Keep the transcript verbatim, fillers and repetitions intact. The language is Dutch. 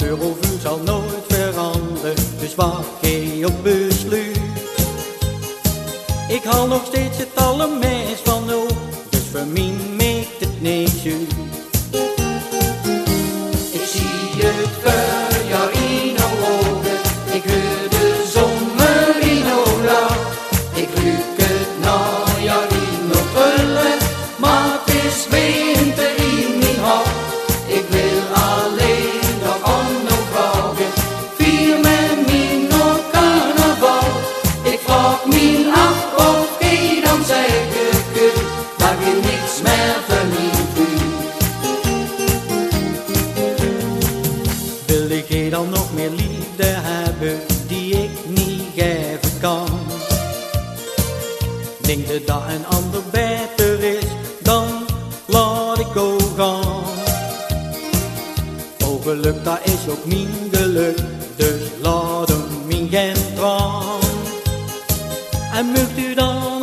eurovuur zal nooit veranderen, dus wacht geen op besluit. Ik haal nog steeds het allermeest van de hoog, dus voor mij maakt het niks uit. Ik zie het voorjaar in uw ogen, ik hoor de zomer in uw lach. Ik ruik het najaar in uw krullen, maar het is winter in mijn hart. Ik wil alleen nog aan uw vragen, vier met mij nog carnaval. Ik vraag me af of gij dan zeggen kunt, dat je niks meer van mij voelt. Wil ik dan nog meer liefde hebben die ik niet geven kan? Denk je dat een ander beter is, dan laat ik ook gaan. Oh geluk, dat is ook mijn geluk, dus laat hem in geen traan. En mocht u dan